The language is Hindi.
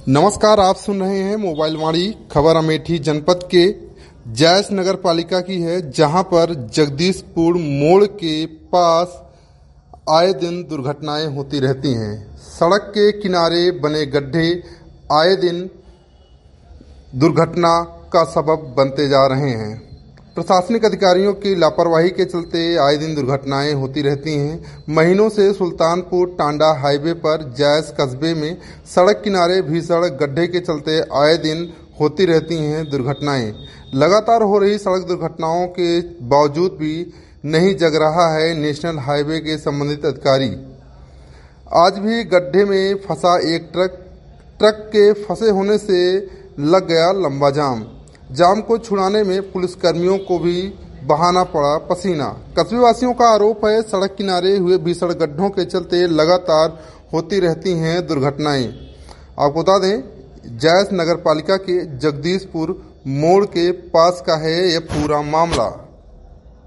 नमस्कार, आप सुन रहे हैं मोबाइल वाणी खबर। अमेठी जनपद के जैस नगर पालिका की है, जहां पर जगदीशपुर मोड़ के पास आए दिन दुर्घटनाएं होती रहती हैं। सड़क के किनारे बने गड्ढे आए दिन दुर्घटना का सबब बनते जा रहे हैं। प्रशासनिक अधिकारियों की लापरवाही के चलते आए दिन दुर्घटनाएं होती रहती हैं। महीनों से सुल्तानपुर टांडा हाईवे पर जैस कस्बे में सड़क किनारे भीषण गड्ढे के चलते आए दिन होती रहती हैं दुर्घटनाएं। लगातार हो रही सड़क दुर्घटनाओं के बावजूद भी नहीं जग रहा है नेशनल हाईवे के संबंधित अधिकारी। आज भी गड्ढे में फंसा एक ट्रक के फंसे होने से लग गया लंबा जाम को छुड़ाने में पुलिसकर्मियों को भी बहाना पड़ा पसीना। कस्बे वासियों का आरोप है, सड़क किनारे हुए भीषण गड्ढों के चलते लगातार होती रहती हैं दुर्घटनाएं। आपको बता दें, जैस नगर पालिका के जगदीशपुर मोड़ के पास का है यह पूरा मामला।